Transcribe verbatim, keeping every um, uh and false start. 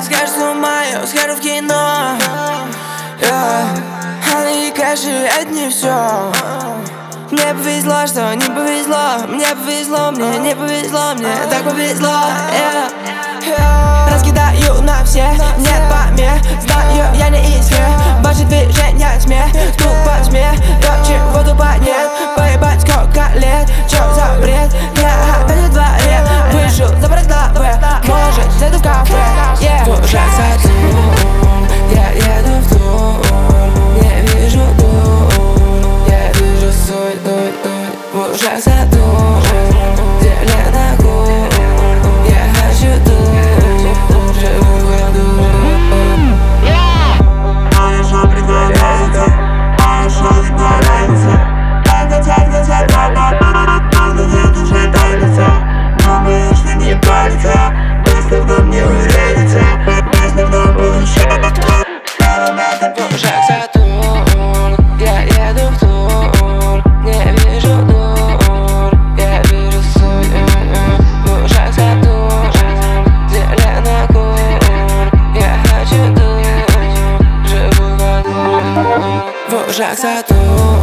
Скажешь с ума, я схожу в кино. yeah. Honey и кэши, это не все. Мне повезло, что не повезло. Мне повезло, мне не повезло. Мне так повезло, yeah. Yeah. Раскидаю на все, нет помех. Знаю, я не из всех. Ваши движения смех, стук по тьме. То, чего тупо нет. Поебать, сколько лет, чё за бред? Я опять во дворе, вышел за браславы. Может, зайду в кафе, yeah. В ушах сатурн, я еду в тур. Не вижу дур, я вижу соль, дуль, дуль. В ушах сатурн, зелена кур. Я хочу дур, живу в году. Хорошо притворяется, хорошо игнорируется. Отгоцать, гоцать, надо нет уже палится. Думаешь, ты не палится, если в дом не уедете, если в дом будешь. В ушах сатурн, я еду в тур. Не вижу дур, я вижу соль. В ушах сатурн, зелена кур. Я хочу дур, живу в аду. В ушах сатурн.